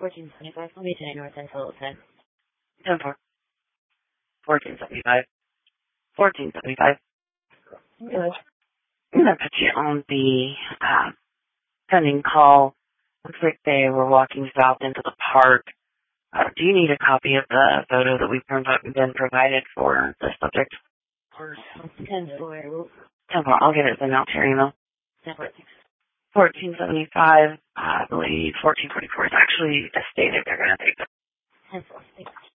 1475, let me tell North Central 10. 10-4. 1475. 1475. Good. I'm going to put you on the pending call. Looks like they were walking south into the park. Do you need a copy of the photo that we've been provided for the subject? Of course. 10-4. 10-4. I'll get it sent out to your email. 1475, I believe 1444 is actually a stated they're going to take it. 10-4.